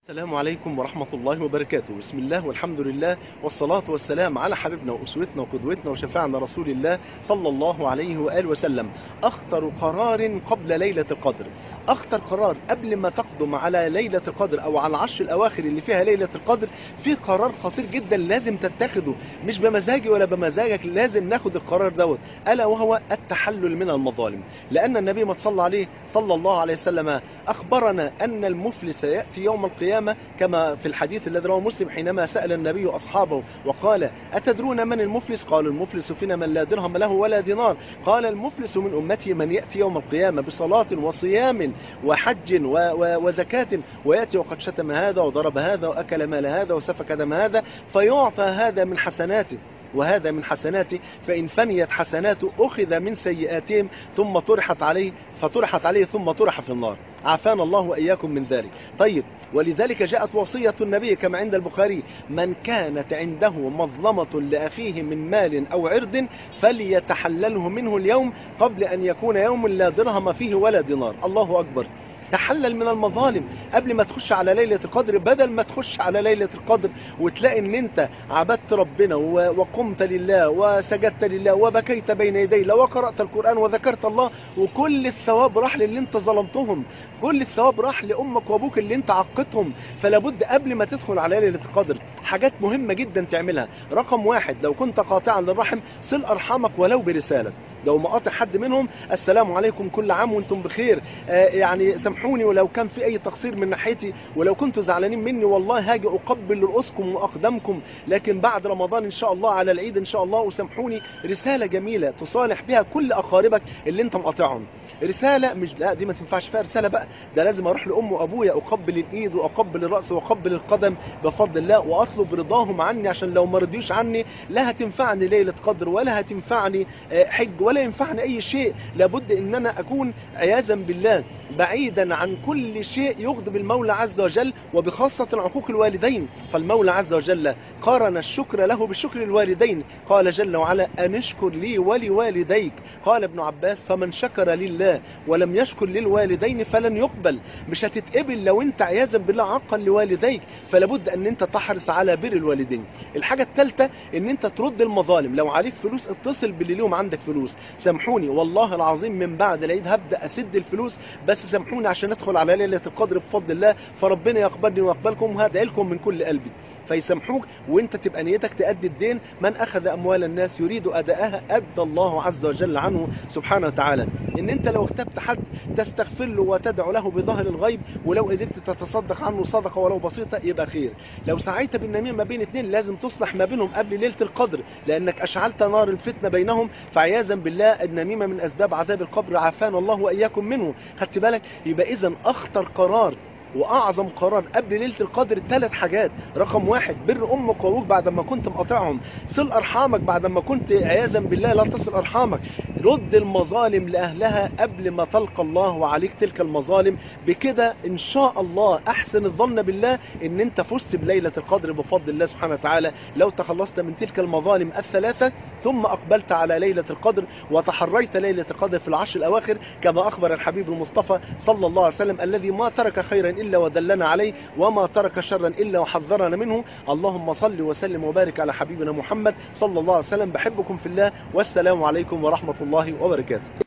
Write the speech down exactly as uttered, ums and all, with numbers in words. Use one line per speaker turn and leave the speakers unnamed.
السلام عليكم ورحمة الله وبركاته. بسم الله والحمد لله والصلاة والسلام على حبيبنا وأسوتنا وقدوتنا وشفاعنا رسول الله صلى الله عليه وآله وسلم. أخطر قرار قبل ليلة القدر، أخطر قرار قبل ما تقدم على ليلة القدر أو على العشر الأواخر اللي فيها ليلة القدر، في قرار خطير جدا لازم تتخذه، مش بمزاجي ولا بمزاجك، لازم ناخد القرار دوت، ألا وهو التحلل من المظالم. لأن النبي ما صلى عليه صلى الله عليه وسلم أخبرنا أن المفلس يأتي يوم القيامة كما في الحديث الذي رواه مسلم حينما سأل النبي أصحابه وقال: أتدرون من المفلس؟ قالوا: المفلس فينا من لا درهم له ولا دينار. قال: المفلس من أمتي من يأتي يوم القيامة بصلاة وصيام وحج وزكاة ويأتي وقد شتم هذا وضرب هذا وأكل مال هذا وسفك دم هذا، فيعطى هذا من حسناته وهذا من حسناته، فإن فنيت حسناته أخذ من سيئاتهم ثم طرحت عليه فطرحت عليه ثم طرح في النار. عافانا الله وإياكم من ذلك. طيب، ولذلك جاءت وصية النبي كما عند البخاري: من كانت عنده مظلمة لأخيه من مال أو عرض فليتحلله منه اليوم قبل أن يكون يوم لا درهم فيه ولا دينار. الله أكبر. تحلل من المظالم قبل ما تخش على ليلة القدر، بدل ما تخش على ليلة القدر وتلاقي ان انت عبدت ربنا وقمت لله وسجدت لله وبكيت بين يديه لو وقرأت القرآن وذكرت الله، وكل الثواب راح للي انت ظلمتهم، كل الثواب راح لأمك وأبوك اللي انت عقدتهم. فلا بد قبل ما تدخل على ليلة القدر حاجات مهمة جدا تعملها. رقم واحد: لو كنت قاطعا للرحم صل أرحامك ولو برسالة. لو مقاطع حد منهم: السلام عليكم، كل عام وانتم بخير، آه يعني سامحوني ولو كان في اي تقصير من ناحيتي، ولو كنتوا زعلانين مني والله هاجي اقبل رؤوسكم واقدامكم، لكن بعد رمضان ان شاء الله على العيد ان شاء الله وسامحوني. رسالة جميلة تصالح بها كل اقاربك اللي انت مقاطعهم. رسالة مش لا دي ما تنفعش فيها رسالة بقى، ده لازم اروح لأم وابويا اقبل الايد واقبل الرأس واقبل القدم بفضل الله واطلب رضاهم عني، عشان لو ما رضيوش عني لا هتنفعني ليلة قدر ولا هتنفعني حج ولا ينفعني اي شيء. لابد ان انا اكون عياذا بالله بعيدا عن كل شيء يغضب المولى عز وجل، وبخاصة عقوق الوالدين. فالمولى عز وجل قارن الشكر له بشكر الوالدين، قال جل وعلا: أن اشكر لي ولوالديك. قال ابن عباس: فمن شكر لله ولم يشكر للوالدين فلن يقبل. مش هتتقبل لو انت عياذا بالله عقا لوالديك، فلابد ان انت تحرص على بر الوالدين. الحاجة الثالثة ان انت ترد المظالم. لو عليك فلوس اتصل باللي ليهم عندك فلوس: سامحوني والله العظيم من بعد العيد هبدأ اسد الفلوس، بس سامحوني عشان ندخل على ليلة القدر بفضل الله، فربنا يقبلني ويقبلكم، وهدعي لكم من كل قلبي. فيسامحوك وانت تبقى نيتك تأدي الدين. من اخذ اموال الناس يريد اداءها ادى الله عز وجل عنه سبحانه وتعالى. ان انت لو اغتبت حد تستغفر له وتدعو له بظهر الغيب، ولو قدرت تتصدق عنه صدقه ولو بسيطه يبقى خير. لو سعيت بالنميمه ما بين اثنين لازم تصلح ما بينهم قبل ليله القدر، لانك اشعلت نار الفتنه بينهم، فعياذا بالله النميمه من اسباب عذاب القبر، عافانا الله واياكم منه. خدت بالك؟ يبقى اذا اخطر قرار واعظم قرار قبل ليله القدر ثلاث حاجات. رقم واحد: بر امك وابوك بعد ما كنت مقاطعهم، صل ارحامك بعد ما كنت عياذا بالله لا تصل ارحامك، رد المظالم لاهلها قبل ما تلقى الله وعليك تلك المظالم. بكده ان شاء الله احسن الظن بالله ان انت فزت بليله القدر بفضل الله سبحانه وتعالى، لو تخلصت من تلك المظالم الثلاثه ثم اقبلت على ليله القدر وتحريت ليله القدر في العشر الاواخر، كما اخبر الحبيب المصطفى صلى الله عليه وسلم: الذي ما ترك خيرا إلا ودلنا عليه وما ترك شرا إلا وحذرنا منه. اللهم صل وسلم وبارك على حبيبنا محمد صلى الله عليه وسلم. بحبكم في الله، والسلام عليكم ورحمة الله وبركاته.